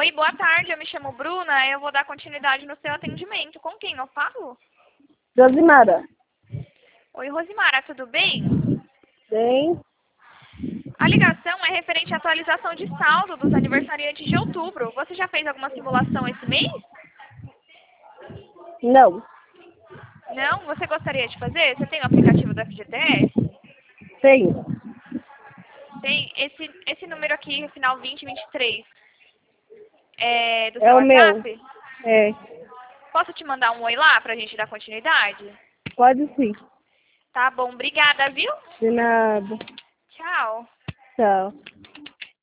Oi, boa tarde, eu me chamo Bruna, eu vou dar continuidade no seu atendimento. Com quem eu falo? Josimara. Oi, Rosimara, tudo bem? Bem? A ligação é referente à atualização de saldo dos aniversariantes de outubro. Você já fez alguma simulação esse mês? Não. Não? Você gostaria de fazer? Você tem o aplicativo do FGTS? Tenho. Tem esse número aqui, final 2023, é do É seu o meu. WhatsApp? É. Posso te mandar um oi lá pra gente dar continuidade? Pode sim. Tá bom, obrigada, viu? De nada. Tchau. Tchau.